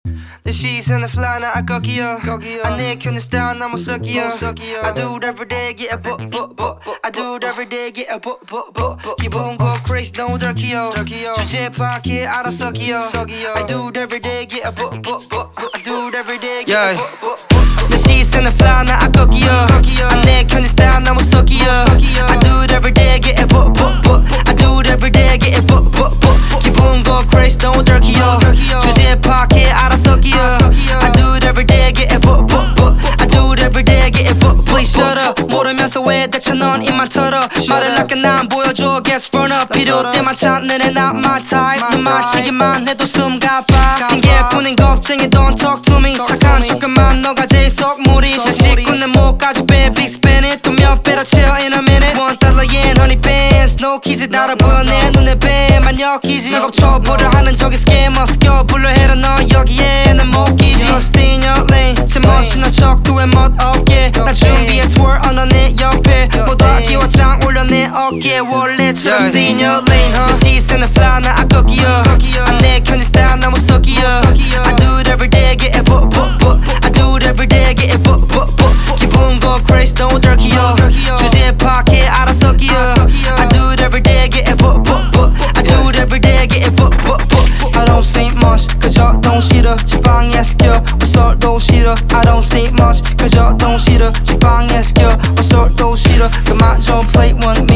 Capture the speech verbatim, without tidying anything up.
The 시선은 fly 나 아까기요 아 내 켜는 style 나 못 섞이요 I do it every day get a bo bo bo I do it every day get a bo bo bo 기분 go crazy 너무 들키요 주제 파악해 알아서 기요 I do it every day get a bo bo bo I do it every day get a bo bo 내 시선은 fly 나 아까기요 아 내 켜는 style 나 못 섞이요 I do it every day get a bo bo bo I do it every day get a bo bo bo 기분 go crazy 너무 들키요 주제 파악해 알아서 기요 I do it every day get a bo bo bo I do it every day get a bo bo Please shut up 모르면서 왜 대체 넌 입만 털어 말을 아껴 난 보여줘 Guess front up 필요 때만 찾는 애 not my type 눈 맞히기만 해도 숨 가빠 핑계뿐인 겁쟁이 don't talk to me 착한 척만 너가 제일 속물이 샤식군 내 목까지 빼 big spin it 또 몇 배로 채워 in a minute one dollar yen honey bands no keys 날아 보여 내 눈에 뵈만 엮이지 작업 초보를 하는 저기 scammer 껴 불러 해라 너 여기에 난 못 끼지 Just in your lane 제 멋있는 척도에 멋없게 나 준비해 tour 언어 내 옆에 모두 아끼와 장 올려 내 어깨 원래처럼 Stay in your lane huh? 그 시선은 fly 나 아까기요 아 내 켜진 style 나 못 섞이요 I do it every day get a bo bo bo I do it every day get a bo bo bo 기분 go crazy 너무 들키요 주제 파악해 알아서 기요 I do it every day get a bo bo bo I do it every day get a bo bo bo I don't say much 그저 don't 싫어 지방에 스켜 어설도 싫어 I don't say much 그저 don't 싫어 지방에 스켜 어설도 싫어 그만 좀 play one